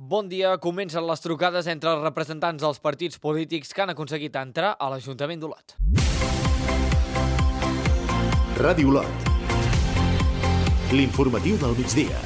Bon dia, comencen les trucades entre els representants dels partits polítics que han aconseguit entrar a l'Ajuntament d'Olot. Ràdio Olot. L'informatiu del migdia.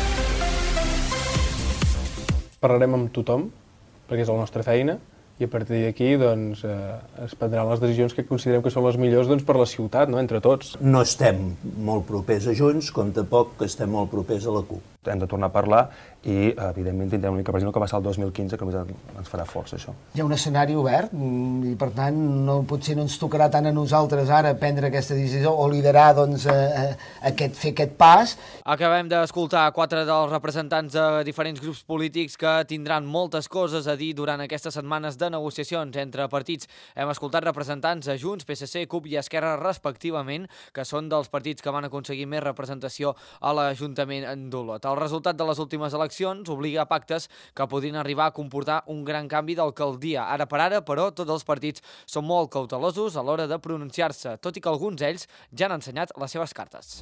Parlarem amb tothom, perquè és la nostra feina, i a partir d'aquí es prendran les decisions que considerem que són les millors per la ciutat, entre tots. No estem molt propers a Junts, com tampoc que estem molt propers a la CUP. Hem de tornar a parlar i, evidentment, tindrem una mica present el que va ser el 2015, que ens farà força, això. Hi ha un escenari obert i, per tant, potser no ens tocarà tant a nosaltres ara prendre aquesta decisió o liderar fer aquest pas. Acabem d'escoltar 4 dels representants de diferents grups polítics que tindran moltes coses a dir durant aquestes setmanes de negociacions entre partits. Hem escoltat representants a Junts, PSC, CUP i Esquerra, respectivament, que són dels partits que van aconseguir més representació a l'Ajuntament d'Olot. El resultat de les últimes eleccions obliga a pactes que podrien arribar a comportar un gran canvi d'alcaldia. Ara per ara, però, tots els partits són molt cautelosos a l'hora de pronunciar-se, tot i que alguns d'ells ja han ensenyat les seves cartes.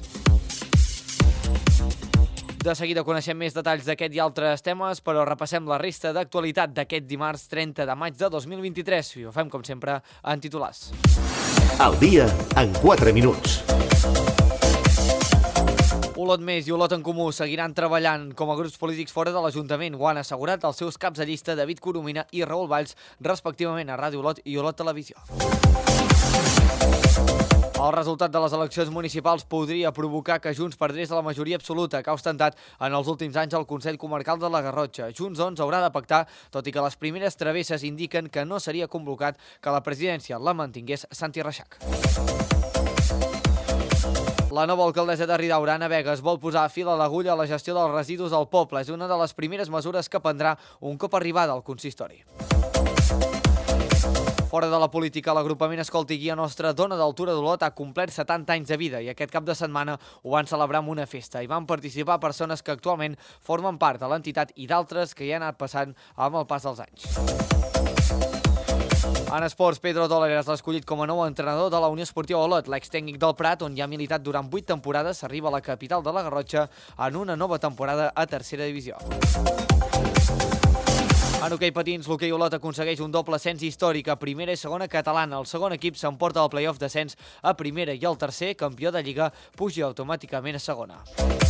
De seguida coneixem més detalls d'aquest i altres temes, però repassem la resta d'actualitat d'aquest dimarts 30 de maig de 2023 i ho fem, com sempre, en titulars. El dia en 4 minuts. Olot Més i Olot en Comú seguiran treballant com a grups polítics fora de l'Ajuntament. Ho han assegurat els seus caps de llista David Coromina i Raül Valls, respectivament a Ràdio Olot i Olot Televisió. El resultat de les eleccions municipals podria provocar que Junts perdés la majoria absoluta que ha ostentat en els últims anys al Consell Comarcal de la Garrotxa. Junts, doncs, haurà de pactar, tot i que les primeres travesses indiquen que no seria convocat que la presidència la mantingués Santi Reixac. La nova alcaldessa de Ridaura, Anna Vegas, vol posar fil a l'agulla a la gestió dels residus del poble. És una de les primeres mesures que prendrà un cop arribada al consistori. Fora de la política, l'agrupament Escolta i Guia Nostra Dona d'Altura d'Olot ha complert 70 anys de vida i aquest cap de setmana ho van celebrar amb una festa. Hi van participar persones que actualment formen part de l'entitat i d'altres que hi han anat passant amb el pas dels anys. En esports, Pedro Dólares l'ha escollit com a nou entrenador de la Unió Esportiva Olot. L'extècnic del Prat, on hi ha militat durant 8 temporades, s'arriba a la capital de la Garrotxa en una nova temporada a tercera divisió. En hoquei patins, l'hoquei Olot aconsegueix un doble ascens històric a primera i segona catalana. El segon equip s'emporta al play-off d'ascens a primera i el tercer, campió de Lliga, puja automàticament a segona.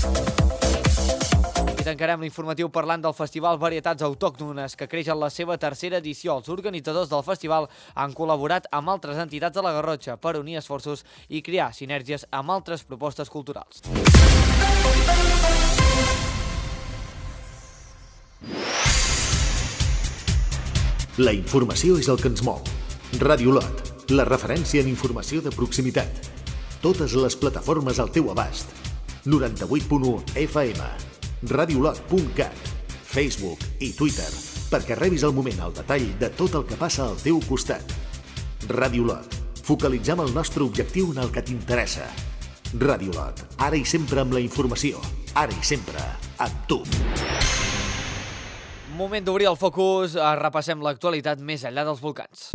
I tancarem l'informatiu parlant del Festival Varietats Autòctones, que creix en la seva tercera edició. Els organitzadors del festival han col·laborat amb altres entitats de la Garrotxa per unir esforços i crear sinergies amb altres propostes culturals. La informació és el que ens mou. Ràdio Olot, la referència en informació de proximitat. Totes les plataformes al teu abast. 98.1 FM. radiolot.cat, Facebook i Twitter, perquè rebis al moment el detall de tot el que passa al teu costat. Ràdio Olot, focalitzem el nostre objectiu en el que t'interessa. Ràdio Olot, ara i sempre amb la informació, ara i sempre amb tu. Moment d'obrir el focus, repassem l'actualitat més enllà dels volcans.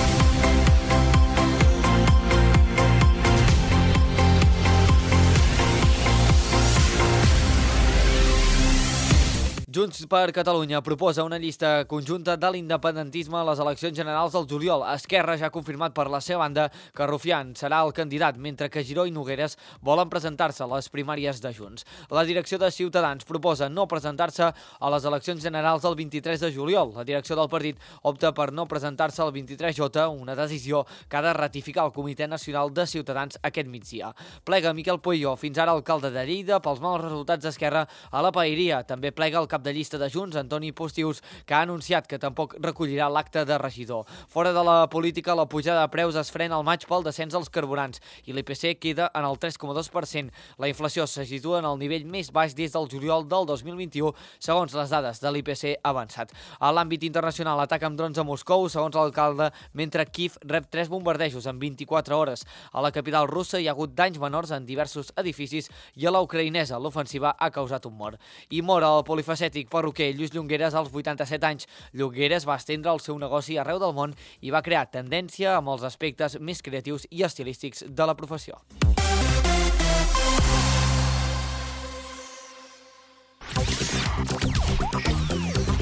Junts per Catalunya proposa una llista conjunta de l'independentisme a les eleccions generals del juliol. Esquerra ja ha confirmat per la seva banda que Rufián serà el candidat, mentre que Giró i Nogueres volen presentar-se a les primàries de Junts. La direcció de Ciutadans proposa no presentar-se a les eleccions generals del 23 de juliol. La direcció del partit opta per no presentar-se al 23J, una decisió que ha de ratificar el Comitè Nacional de Ciutadans aquest migdia. Plega Miquel Pueyo, fins ara alcalde de Lleida, pels mals resultats d'Esquerra a la Paeria. També plega el cap de llista de Junts, Antoni Postius, que ha anunciat que tampoc recollirà l'acte de regidor. Fora de la política, la pujada de preus es frena al maig pel descens dels carburants i l'IPC queda en el 3,2%. La inflació se situa en el nivell més baix des del juliol del 2021, segons les dades de l'IPC avançat. A l'àmbit internacional, atac amb drons a Moscou, segons l'alcalde, mentre Kiev rep 3 bombardejos en 24 hores. A la capital russa hi ha hagut danys menors en diversos edificis i a la ucraïnesa l'ofensiva ha causat un mort. I mor el polifacètic perruquer Lluís Llongueres als 87 anys. Llongueres va estendre el seu negoci arreu del món i va crear tendència amb els aspectes més creatius i estilístics de la professió.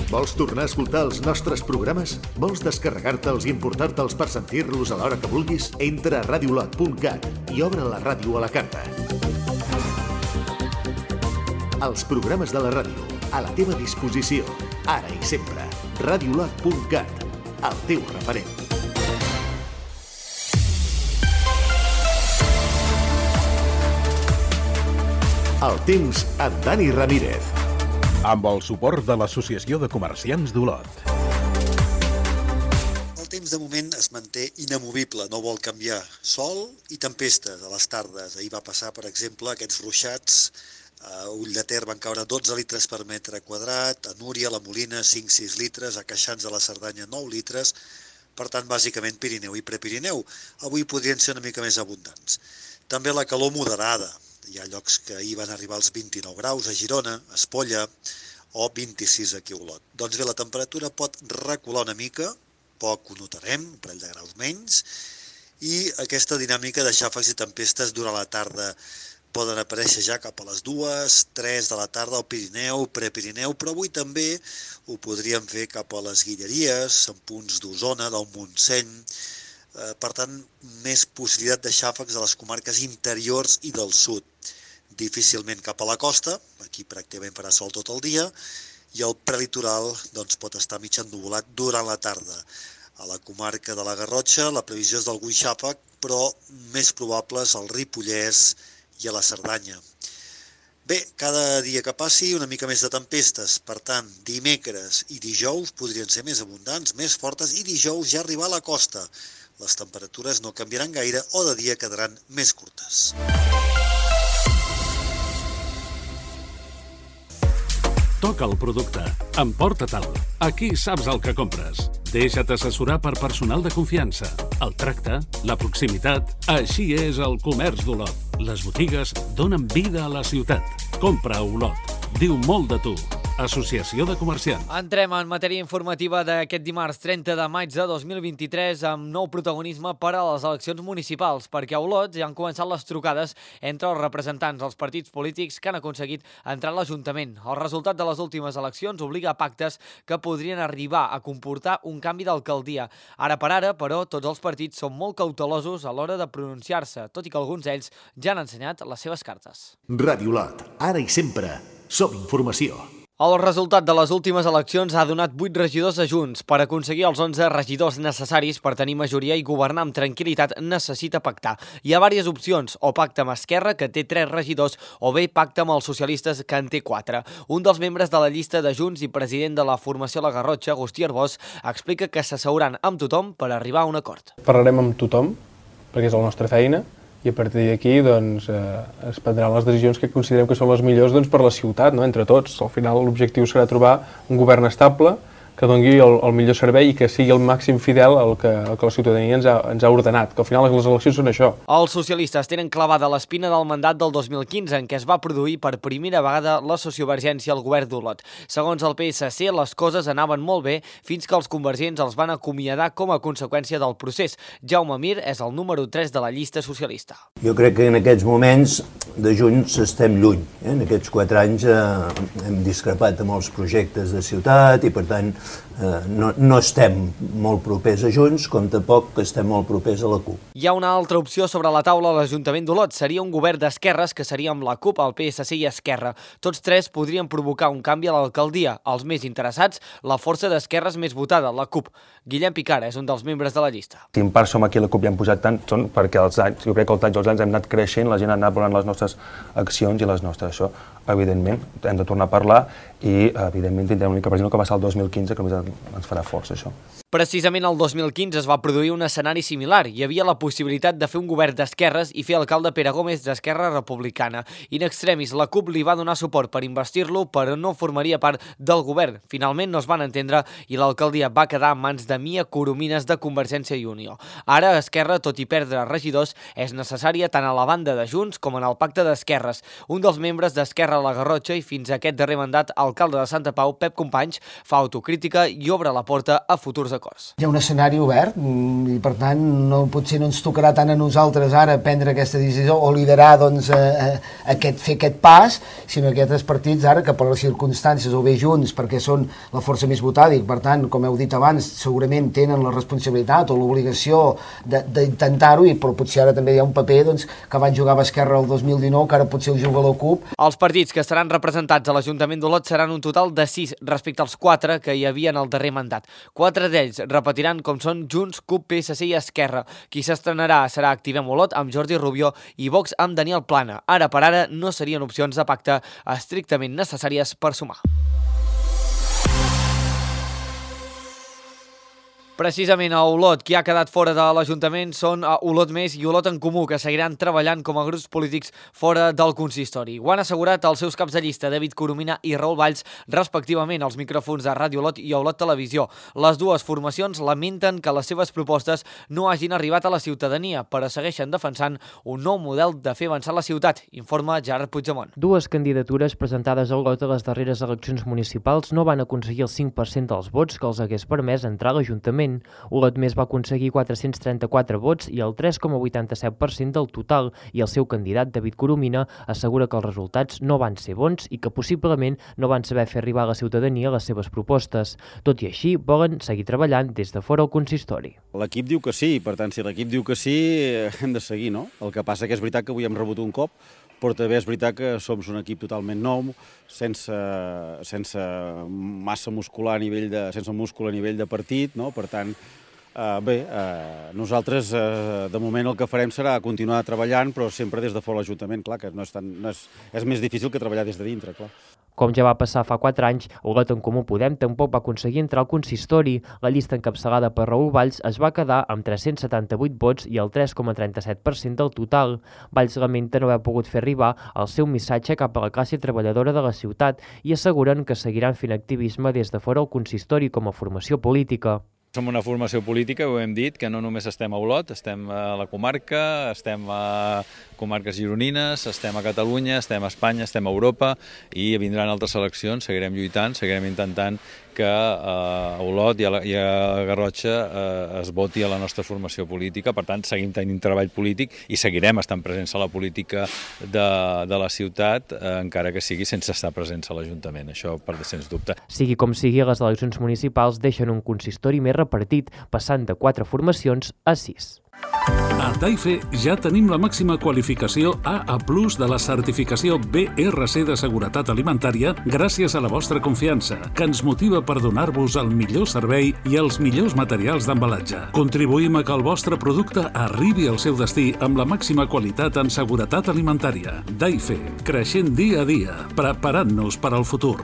Vols tornar a escoltar els nostres programes? Vols descarregar-te'ls i importar-te'ls per sentir-los a l'hora que vulguis? Entra a radiolot.cat i obre la ràdio a la carta. Els programes de la ràdio, a la teva disposició, ara i sempre. Radiolot.cat, el teu referent. El temps amb Dani Ramírez. Amb el suport de l'Associació de Comerciants d'Olot. El temps de moment es manté inamovible, no vol canviar. Sol i tempestes a les tardes. Ahir va passar, per exemple, aquests ruixats. A Ull de Ter van caure 12 litres per metre quadrat, a Núria, la Molina, 5-6 litres, a Queixans de la Cerdanya, 9 litres. Per tant, bàsicament Pirineu i Prepirineu. Avui podrien ser una mica més abundants. També la calor moderada. Hi ha llocs que ahir van arribar als 29 graus a Girona, a Espolla, o 26 aquí a Olot. Doncs bé, la temperatura pot recular una mica, poc ho notarem, un parell de graus menys, i aquesta dinàmica de xàfecs i tempestes durant la tarda poden aparèixer ja cap a les 2, 3 de la tarda al Pirineu, Prepirineu, però avui també ho podríem fer cap a les Guilleries, en punts d'Osona, del Montseny. Per tant, més possibilitat de xàfecs a les comarques interiors i del sud. Difícilment cap a la costa, aquí pràcticament farà sol tot el dia, i el prelitoral doncs, pot estar mig ennuvolat durant la tarda. A la comarca de la Garrotxa la previsió és d'algun xàfec, però més probables al Ripollès i a la Cerdanya. Bé, cada dia que passi una mica més de tempestes, per tant, dimecres i dijous podrien ser més abundants, més fortes, i dijous ja arribar a la costa. Les temperatures no canviaran gaire o de dia quedaran més curtes. Toca el producte. Emporta-te'l. Aquí saps el que compres. Deixa't assessorar per personal de confiança. El tracte, la proximitat... Així és el comerç d'Olot. Les botigues donen vida a la ciutat. Compra a Olot. Diu molt de tu. Associació de Comerciants. Entrem en matèria informativa d'aquest dimarts 30 de maig de 2023 amb nou protagonisme per a les eleccions municipals, perquè a Olot ja han començat les trucades entre els representants dels partits polítics que han aconseguit entrar a l'Ajuntament. El resultat de les últimes eleccions obliga a pactes que podrien arribar a comportar un canvi d'alcaldia. Ara per ara, però, tots els partits són molt cautelosos a l'hora de pronunciar-se, tot i que alguns d'ells ja han ensenyat les seves cartes. Ràdio Olot, ara i sempre. Som informació. El resultat de les últimes eleccions ha donat 8 regidors a Junts. Per aconseguir els 11 regidors necessaris per tenir majoria i governar amb tranquil·litat necessita pactar. Hi ha diverses opcions, o pacte amb Esquerra, que té 3 regidors, o bé pacte amb els socialistes, que en té 4. Un dels membres de la llista de Junts i president de la formació La Garrotxa, Agustí Arbós, explica que s'asseuran amb tothom per arribar a un acord. Parlarem amb tothom, perquè és la nostra feina, i a partir d'aquí doncs, es prendran les decisions que considerem que són les millors doncs, per la ciutat, no? Entre tots. Al final l'objectiu serà trobar un govern estable que doni el millor servei i que sigui el màxim fidel al que la ciutadania ens ha ordenat, que al final les eleccions són això. Els socialistes tenen clavada l'espina del mandat del 2015, en què es va produir per primera vegada la sociovergència al govern d'Olot. Segons el PSC, les coses anaven molt bé fins que els convergents els van acomiadar com a conseqüència del procés. Jaume Mir és el número 3 de la llista socialista. Jo crec que en aquests moments de Junts estem lluny. En aquests 4 anys hem discrepat amb els projectes de ciutat i, per tant, no estem molt propers a Junts, com tampoc estem molt propers a la CUP. Hi ha una altra opció sobre la taula a l'Ajuntament d'Olot. Seria un govern d'esquerres, que seria amb la CUP, el PSC i Esquerra. Tots 3 podrien provocar un canvi a l'alcaldia. Els més interessats, la força d'esquerres més votada, la CUP. Guillem Picara és un dels membres de la llista. Si en part som aquí a la CUP i hem posat tant, són perquè jo crec que al llarg dels anys hem anat creixent, la gent ha anat valorant les nostres accions i les nostres. Això, evidentment, hem de tornar a parlar i, evidentment, tindrem una mica present el que va ser el 2015, que només ens farà força, això. Precisament el 2015 es va produir un escenari similar. Hi havia la possibilitat de fer un govern d'esquerres i fer alcalde Pere Gómez d'Esquerra Republicana. In extremis, la CUP li va donar suport per investir-lo, però no formaria part del govern. Finalment no es van entendre i l'alcaldia va quedar en mans de Mia Coromines de Convergència i Unió. Ara, Esquerra, tot i perdre regidors, és necessària tant a la banda de Junts com en el pacte d'esquerres. Un dels membres d'Esquerra a la Garrotxa i fins a aquest darrer mandat alcalde de Santa Pau, Pep Companys, fa autocrítica i obre la porta a futurs acords. Hi ha un escenari obert i, per tant, potser no ens tocarà tant a nosaltres ara prendre aquesta decisió o liderar fer aquest pas, sinó aquests partits ara que per les circumstàncies o bé Junts perquè són la força més votada i, per tant, com heu dit abans, segurament tenen la responsabilitat o l'obligació d'intentar-ho, però potser ara també hi ha un paper que van jugar amb Esquerra el 2019, que ara potser ho juga la CUP. Els partits que estaran representats a l'Ajuntament d'Olot seran un total de 6 respecte als 4 que hi havia en el darrer mandat. 4 d'ells repetiran com són Junts, CUP, PSC i Esquerra. Qui s'estrenarà serà Activem Olot amb Jordi Rubió i Vox amb Daniel Plana. Ara per ara no serien opcions de pacte estrictament necessàries per sumar. Precisament a Olot, qui ha quedat fora de l'Ajuntament són Olot Més i Olot en Comú, que seguiran treballant com a grups polítics fora del consistori. Ho han assegurat els seus caps de llista, David Coromina i Raül Valls, respectivament, als micròfons de Ràdio Olot i Olot Televisió. Les dues formacions lamenten que les seves propostes no hagin arribat a la ciutadania, però segueixen defensant un nou model de fer avançar la ciutat, informa Gerard Puigdemont. Dues candidatures presentades a Olot a les darreres eleccions municipals no van aconseguir el 5% dels vots que els hagués permès entrar a l'Ajuntament. Olot Més va aconseguir 434 vots i el 3,87% del total, i el seu candidat, David Coromina, assegura que els resultats no van ser bons i que possiblement no van saber fer arribar a la ciutadania les seves propostes. Tot i així, volen seguir treballant des de fora el consistori. L'equip diu que sí, per tant, si l'equip diu que sí, hem de seguir, no? El que passa que és veritat que avui hem rebut un cop, però també és veritat que som un equip totalment nou, sense massa muscular a nivell sense múscul a nivell de partit, no? Per tant, nosaltres de moment el que farem serà continuar treballant, però sempre des de fora l'Ajuntament, clar, que és més difícil que treballar des de dintre, clar. Com ja va passar fa 4 anys, Olot en Comú Podem tampoc va aconseguir entrar al consistori. La llista encapçalada per Raül Valls es va quedar amb 378 vots i el 3,37% del total. Valls lamenta no haver pogut fer arribar el seu missatge cap a la classe treballadora de la ciutat i asseguren que seguiran fent activisme des de fora el consistori com a formació política. Som una formació política, ho hem dit, que no només estem a Olot, estem a la comarca, estem a comarques gironines, estem a Catalunya, estem a Espanya, estem a Europa i vindran altres eleccions, seguirem lluitant, seguirem intentant que a Olot i a Garrotxa es voti a la nostra formació política. Per tant, seguim tenint treball polític i seguirem estant presents a la política de la ciutat, encara que sigui sense estar presents a l'Ajuntament, això sens dubte. Sigui com sigui, les eleccions municipals deixen un consistori més repartit, passant de 4 formacions a 6. A Taife ja tenim la màxima qualificació AA+ de la certificació BRC de seguretat alimentària gràcies a la vostra confiança, que ens motiva per donar-vos el millor servei i els millors materials d'embalatge. Contribuïm a que el vostre producte arribi al seu destí amb la màxima qualitat en seguretat alimentària. Taife, creixent dia a dia, preparant-nos per al futur.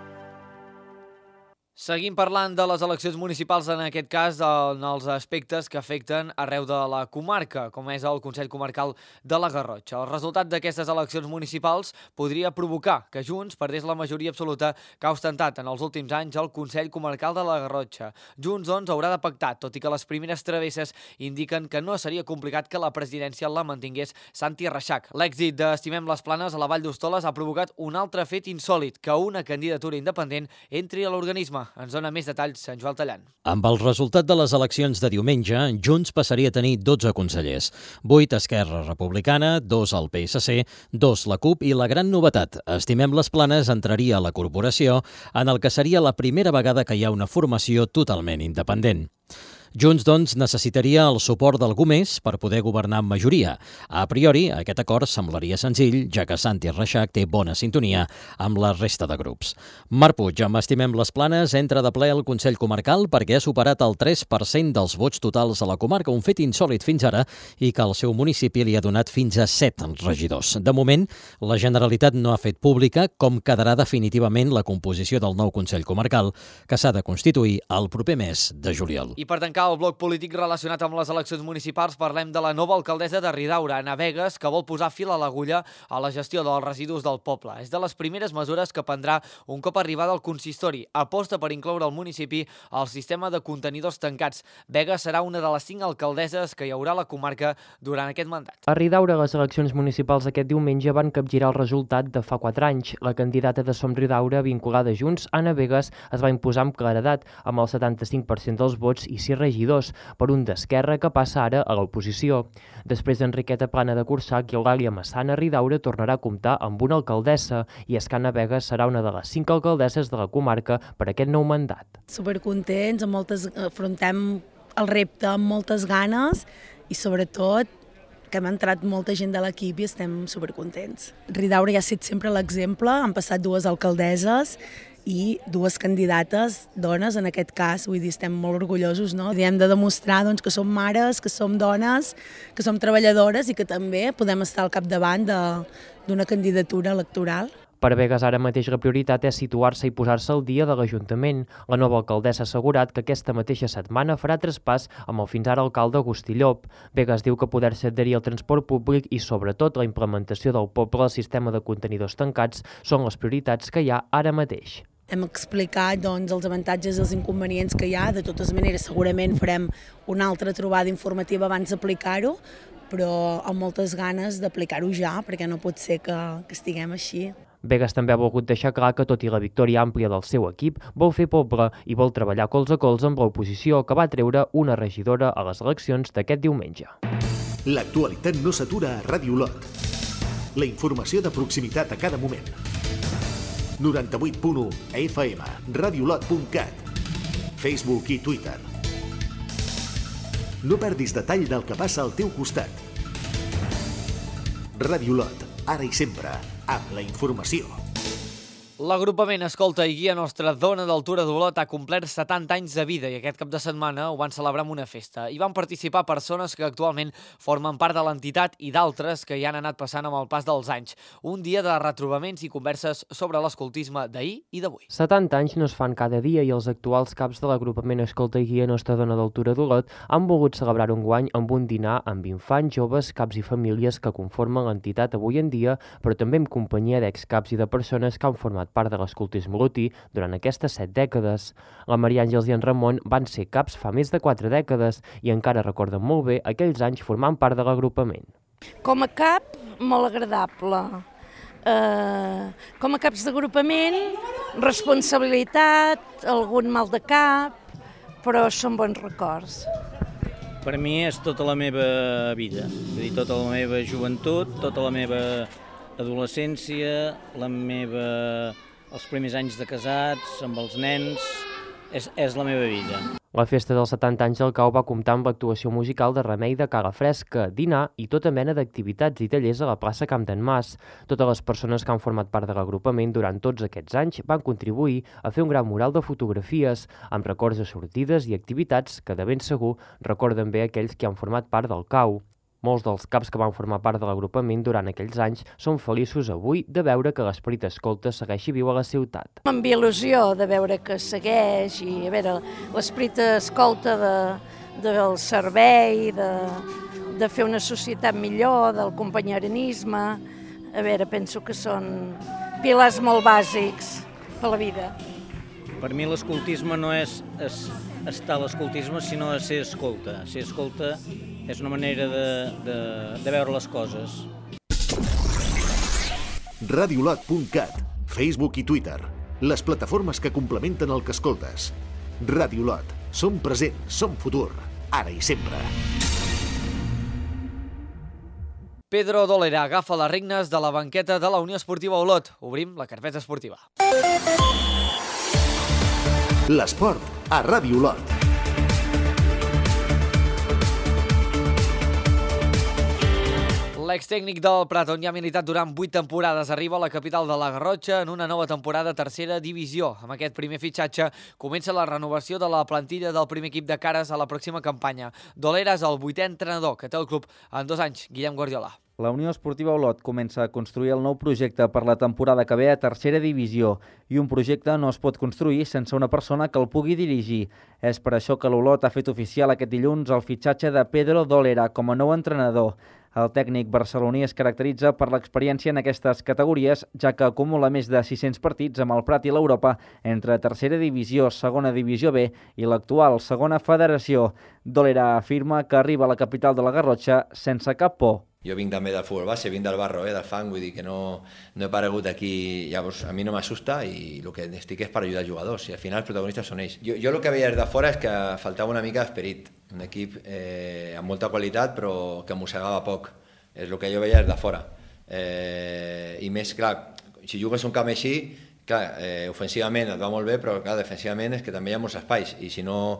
Seguim parlant de les eleccions municipals, en aquest cas en els aspectes que afecten arreu de la comarca, com és el Consell Comarcal de la Garrotxa. El resultat d'aquestes eleccions municipals podria provocar que Junts perdés la majoria absoluta que ha ostentat en els últims anys el Consell Comarcal de la Garrotxa. Junts, doncs, haurà de pactar, tot i que les primeres travesses indiquen que no seria complicat que la presidència la mantingués Santi Reixac. L'èxit d'Estimem les Planes a la Vall d'Hostoles ha provocat un altre fet insòlit, que una candidatura independent entri a l'organisme. Ens dona més detalls en Joel Tallant. Amb el resultat de les eleccions de diumenge, Junts passaria a tenir 12 consellers. 8 Esquerra Republicana, 2 al PSC, 2 la CUP i la gran novetat, Estimem les Planes entraria a la corporació, en el que seria la primera vegada que hi ha una formació totalment independent. Junts, doncs, necessitaria el suport d'algú més per poder governar amb majoria. A priori, aquest acord semblaria senzill, ja que Santi Reixac té bona sintonia amb la resta de grups. Marc Puig, amb Estimem les Planes, entra de ple al Consell Comarcal perquè ha superat el 3% dels vots totals a la comarca, un fet insòlit fins ara i que el seu municipi li ha donat fins a 7 regidors. De moment, la Generalitat no ha fet pública com quedarà definitivament la composició del nou Consell Comarcal, que s'ha de constituir el proper mes de juliol. I per tancar tancar el bloc polític relacionat amb les eleccions municipals, parlem de la nova alcaldessa de Ridaura, Ana Begues, que vol posar fil a l'agulla a la gestió dels residus del poble. És de les primeres mesures que prendrà un cop arribada al consistori. Aposta per incloure el municipi al sistema de contenidors tancats. Begues serà una de les 5 alcaldesses que hi haurà a la comarca durant aquest mandat. A Ridaura, les eleccions municipals aquest diumenge van capgirar el resultat de fa 4 anys. La candidata de Som Ridaura, vinculada a Junts, Ana Begues, es va imposar amb claredat, amb el 75% dels vots i 6 regidors, per un d'Esquerra que passa ara a l'oposició. Després d'Enriqueta Plana de Cursac i Eulàlia Massana, Ridaura tornarà a comptar amb una alcaldessa i és que Ana Begues serà una de les 5 alcaldesses de la comarca per aquest nou mandat. Supercontents, afrontem el repte amb moltes ganes i sobretot que hem entrat molta gent de l'equip i estem supercontents. Ridaura ja ha estat sempre l'exemple, han passat 2 alcaldesses i 2 candidates, dones en aquest cas, vull dir, estem molt orgullosos, no? I hem de demostrar que som mares, que som dones, que som treballadores i que també podem estar al capdavant d'una candidatura electoral. Per Begues ara mateix la prioritat és situar-se i posar-se al dia de l'Ajuntament. La nova alcaldessa ha assegurat que aquesta mateixa setmana farà traspàs amb el fins ara alcalde Agustí Llop. Begues diu que poder-se adherir al transport públic i sobretot la implementació del poble al sistema de contenidors tancats són les prioritats que hi ha ara mateix. Hem explicat els avantatges i els inconvenients que hi ha. De totes maneres, segurament farem una altra trobada informativa abans d'aplicar-ho, però amb moltes ganes d'aplicar-ho ja, perquè no pot ser que estiguem així. Begues també ha volgut deixar clar que, tot i la victòria àmplia del seu equip, vol fer poble i vol treballar colze a colze amb l'oposició, que va treure una regidora a les eleccions d'aquest diumenge. L'actualitat no s'atura a Ràdio Lot. La informació de proximitat a cada moment. 98.1 FM, radiolot.cat, Facebook i Twitter. No perdis detall del que passa al teu costat. Ràdio Lot, ara i sempre, amb la informació. L'agrupament Escolta i Guia Nostra Dona d'Altura d'Olot ha complert 70 anys de vida i aquest cap de setmana ho van celebrar amb una festa. Hi van participar persones que actualment formen part de l'entitat i d'altres que hi han anat passant amb el pas dels anys. Un dia de retrobaments i converses sobre l'escoltisme d'ahir i d'avui. 70 anys no es fan cada dia i els actuals caps de l'agrupament Escolta i Guia Nostra Dona d'Altura d'Olot han volgut celebrar un guany amb un dinar amb infants, joves, caps i famílies que conformen l'entitat avui en dia, però també en companyia d'excaps i de persones que han format part de l'escoltisme olotí durant aquestes 7 dècades. La Maria Àngels i en Ramon van ser caps fa més de 4 dècades i encara recorden molt bé aquells anys formant part de l'agrupament. Com a cap, molt agradable. Com a caps d'agrupament, responsabilitat, algun mal de cap, però són bons records. Per mi és tota la meva vida, vull dir, tota la meva joventut, tota la meva adolescència, els primers anys de casats, amb els nens, és la meva vida. La festa dels 70 anys del CAU va comptar amb l'actuació musical de Remei de Cala Fresca, dinar i tota mena d'activitats i tallers a la plaça Camp d'en Mas. Totes les persones que han format part de l'agrupament durant tots aquests anys van contribuir a fer un gran mural de fotografies amb records de sortides i activitats que de ben segur recorden bé aquells que han format part del CAU. Molts dels caps que van formar part de l'agrupament durant aquells anys són feliços avui de veure que l'esperit escolta segueixi viu a la ciutat. Amb il·lusió de veure que segueix i a veure l'esperit escolta del servei, de fer una societat millor, del companyerisme. A veure, penso que són pilars molt bàsics per la vida. Per mi l'escoltisme no és estar a l'escoltisme, sinó ser escolta. Ser escolta és una manera de veure les coses. Radiolot.cat, Facebook i Twitter, les plataformes que complementen el que escoltes. Radiolot, som present, som futur, ara i sempre. Pedro Dolera agafa les regnes de la banqueta de la Unió Esportiva Olot. Obrim la carpeta esportiva. L'esport a Ràdio Olot. L'extècnic del Prat, on hi ha militat durant 8 temporades, arriba a la capital de la Garrotxa en una nova temporada a tercera divisió. Amb aquest primer fitxatge comença la renovació de la plantilla del primer equip de cares a la pròxima campanya. Dolera és el 8è entrenador que té el club en 2 anys, Guillem Guardiola. La Unió Esportiva Olot comença a construir el nou projecte per la temporada que ve a tercera divisió i un projecte no es pot construir sense una persona que el pugui dirigir. És per això que l'Olot ha fet oficial aquest dilluns el fitxatge de Pedro Dolera com a nou entrenador. El tècnic barceloní es caracteritza per l'experiència en aquestes categories, ja que acumula més de 600 partits amb el Prat i l'Europa entre tercera divisió, segona divisió B i l'actual segona federació. Dolera afirma que arriba a la capital de la Garrotxa sense cap por. Jo vinc també del futbol base, vinc del barro, del fang, vull dir que no he aparegut aquí, llavors a mi no m'assusta i el que estic és per ajudar els jugadors i al final els protagonistes són ells. Jo el que veia des de fora és que faltava una mica d'esperit, un equip amb molta qualitat però que mossegava poc, és el que jo veia des de fora. I més, clar, si jugues un camp així, clar, ofensivament et va molt bé, però clar, defensivament és que també hi ha molts espais i si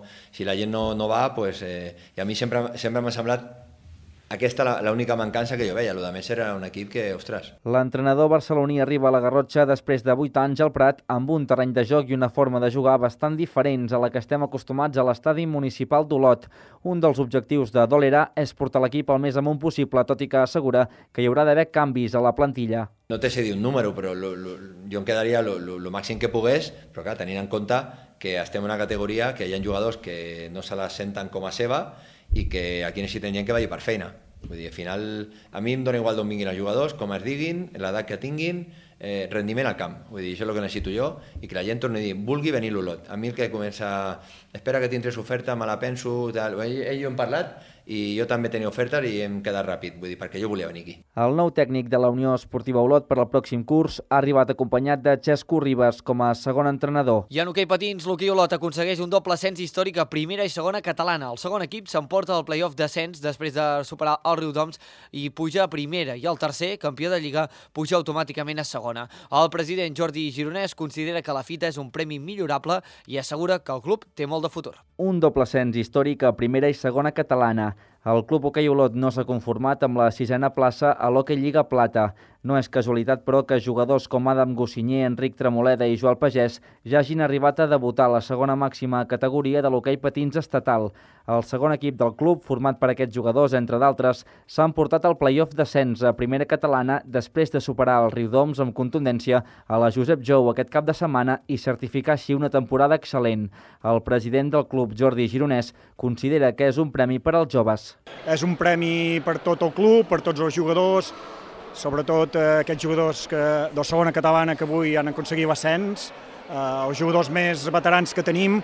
la gent no va, pues, i a mi sempre m'ha semblat aquesta l'única mancança que jo veia, el de més era un equip que, ostres. L'entrenador barceloní arriba a la Garrotxa després de 8 anys al Prat amb un terreny de joc i una forma de jugar bastant diferents a la que estem acostumats a l'estadi municipal d'Olot. Un dels objectius de Dolera és portar l'equip al més amunt possible, tot i que assegura que hi haurà d'haver canvis a la plantilla. No té sé dir un número, però jo em quedaria el màxim que pogués, però clar, tenint en compte que estem en una categoria que hi ha jugadors que no se la senten com a seva i que aquí necessiten gent que vagi per feina. Vull dir, al final, a mi em dona igual d'on vinguin els jugadors, com es diguin, l'edat que tinguin, rendiment al camp. Vull dir, això és el que necessito jo i que la gent torni a dir, vulgui venir a l'Olot. A mi el que comença, espera que tindràs oferta, me la penso, tal. Ell i jo hem parlat i jo també tenia ofertes i hem quedat ràpid, vull dir, perquè jo volia venir aquí. El nou tècnic de la Unió Esportiva Olot per al pròxim curs ha arribat acompanyat de Xesco Ribas com a segon entrenador. I en hoquei patins, l'hoquei Olot aconsegueix un doble ascens històric a primera i segona catalana. El segon equip s'emporta del play-off d'ascens després de superar el Riudoms i puja a primera, i el tercer, campió de Lliga, puja automàticament a segona. El president Jordi Gironès considera que la fita és un premi millorable i assegura que el club té molt de futur. Un doble ascens històric a primera i segona catalana. El Club Hoquei Olot no s'ha conformat amb la 6a plaça a l'Hoquei Lliga Plata. No és casualitat, però, que jugadors com Adam Gossinyer, Enric Tremoleda i Joel Pagès ja hagin arribat a debutar a la segona màxima categoria de l'hoquei patins estatal. El segon equip del club, format per aquests jugadors, entre d'altres, s'ha emportat al play-off d'ascens a primera catalana després de superar el Riudoms amb contundència a la Josep Jou aquest cap de setmana i certificar així una temporada excel·lent. El president del club, Jordi Gironès, considera que és un premi per als joves. És un premi per tot el club, per tots els jugadors, sobretot aquests jugadors de segona catalana que avui han aconseguit l'ascens, els jugadors més veterans que tenim,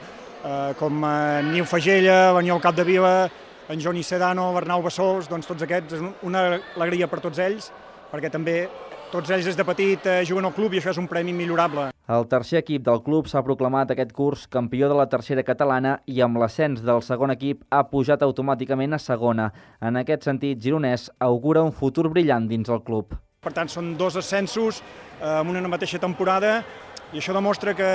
com Niu Fagella, l'Aniol Capdevila, en Joni Sedano, l'Arnau Bassols, doncs tots aquests, és una alegria per tots ells, perquè també tots ells des de petit juguen al club i això és un premi millorable. El tercer equip del club s'ha proclamat aquest curs campió de la tercera catalana i amb l'ascens del segon equip ha pujat automàticament a segona. En aquest sentit, Gironès augura un futur brillant dins el club. Per tant, són dos ascensos en una mateixa temporada i això demostra que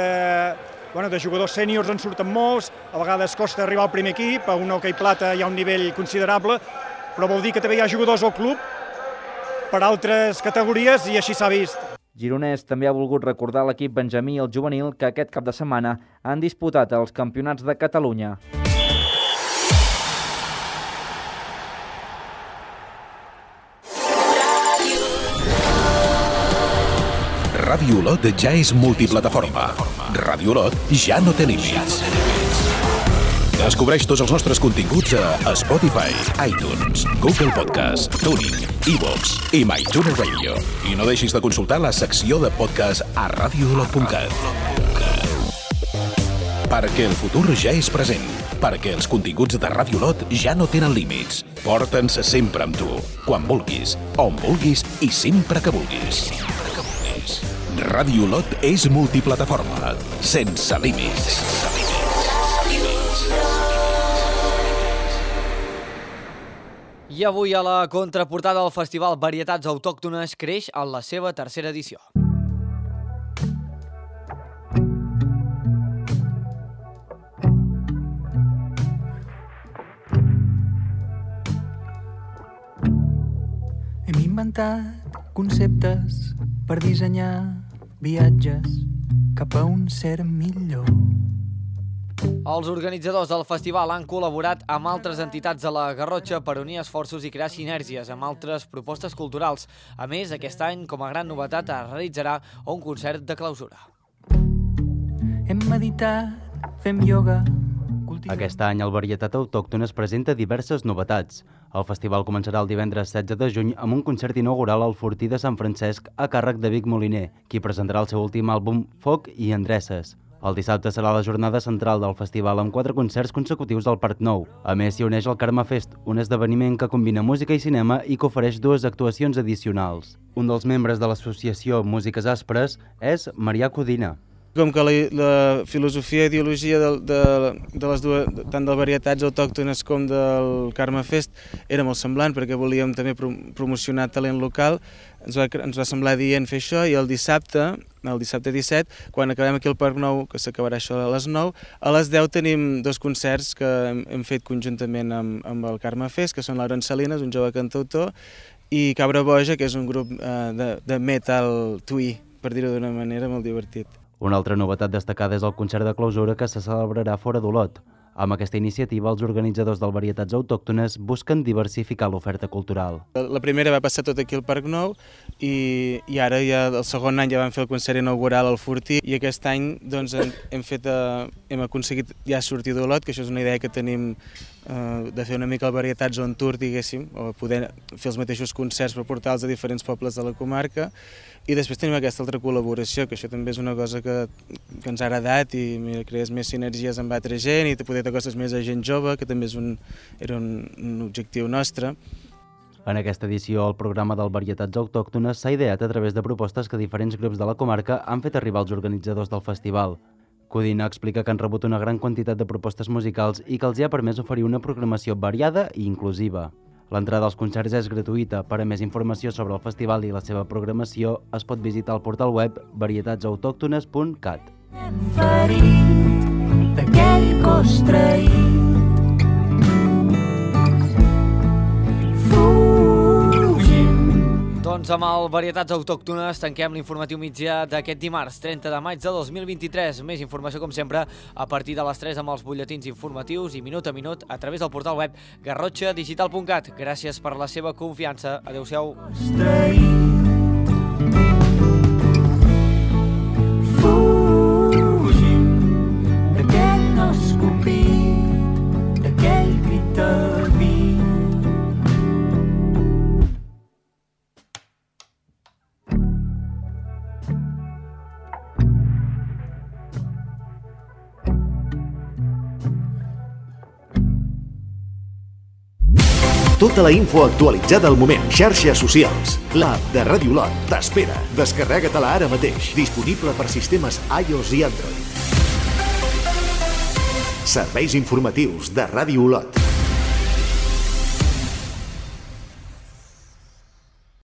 de jugadors sèniors en surten molts, a vegades costa arribar al primer equip, a un hoquei plata hi ha un nivell considerable, però vol dir que també hi ha jugadors al club per altres categories i així s'ha vist. Gironès també ha volgut recordar l'equip benjamí i el juvenil que aquest cap de setmana han disputat els campionats de Catalunya. Ràdio Olot ja és multiplataforma. Ràdio Olot ja no té límits. Descobreix tots els nostres continguts a Spotify, iTunes, Google Podcast, TuneIn, iVoox i MyTuner Radio. I no deixis de consultar la secció de podcast a radioolot.cat. Perquè el futur ja és present. Perquè els continguts de Ràdio Olot ja no tenen límits. Porta'ns sempre amb tu, quan vulguis, on vulguis i sempre que vulguis. Ràdio Olot és multiplataforma, sense límits. I avui a la contraportada del Festival Varietats Autòctones creix en la seva tercera edició. Hem inventat conceptes per dissenyar viatges cap a un cert millor. Els organitzadors del festival han col·laborat amb altres entitats de la Garrotxa per unir esforços i crear sinergies amb altres propostes culturals. A més, aquest any, com a gran novetat, es realitzarà un concert de clausura. Hem meditat, fem ioga... Aquest any el Varietat Autòctona es presenta diverses novetats. El festival començarà el divendres 16 de juny amb un concert inaugural al Fortí de Sant Francesc a càrrec de Vic Moliner, qui presentarà el seu últim àlbum Foc i Endreces. El dissabte serà la jornada central del festival amb 4 concerts consecutius al Parc Nou. A més, s'hi uneix el Carme Fest, un esdeveniment que combina música i cinema i que ofereix 2 actuacions addicionals. Un dels membres de l'associació Músiques Aspres és Marià Codina. Com que la filosofia i ideologia de les dues, tant del Varietats Autòctones com del Carme Fest, era molt semblant perquè volíem també promocionar talent local, ens va semblar dient fer això i el dissabte 17, quan acabem aquí al Parc Nou, que s'acabarà això a les 9, a les 10 tenim 2 concerts que hem fet conjuntament amb el Carme Fest, que són l'Aaron Salinas, un jove cantautor, i Cabra Boja, que és un grup de metal twee, per dir-ho d'una manera molt divertit. Una altra novetat destacada és el concert de clausura que se celebrarà fora d'Olot. Amb aquesta iniciativa, els organitzadors del Varietats Autòctones busquen diversificar l'oferta cultural. La primera va passar tot aquí al Parc Nou i ara ja el segon any ja vam fer el concert inaugural al Fortí i aquest any doncs, hem aconseguit ja sortir d'Olot, que això és una idea que tenim de fer una mica el Varietats on tour, diguéssim, o poder fer els mateixos concerts per portar-los a diferents pobles de la comarca. I després tenim aquesta altra col·laboració, que això també és una cosa que ens ha agradat i crees més sinergies amb altra gent i poder fer coses més a gent jove, que també era un objectiu nostre. En aquesta edició, el programa del Varietats Autòctones s'ha ideat a través de propostes que diferents grups de la comarca han fet arribar als organitzadors del festival. Codina explica que han rebut una gran quantitat de propostes musicals i que els hi ha permès oferir una programació variada i inclusiva. L'entrada als concerts és gratuïta. Per a més informació sobre el festival i la seva programació es pot visitar el portal web varietatsautòctones.cat. Ferit d'aquell cos traït, Doncs amb el Varietats Autòctones tanquem l'informatiu migdia d'aquest dimarts, 30 de maig de 2023. Més informació, com sempre, a partir de les 3 amb els butlletins informatius i minut a minut a través del portal web garrotxadigital.cat. Gràcies per la seva confiança. Adéu-siau. Fugim d'aquell no escopit, d'aquell crit del vi. Tota la info actualitzada al moment. Xarxes socials. L'app de Ràdio Olot t'espera. Descarrega-te-la ara mateix. Disponible per sistemes iOS i Android. Serveis informatius de Ràdio Olot.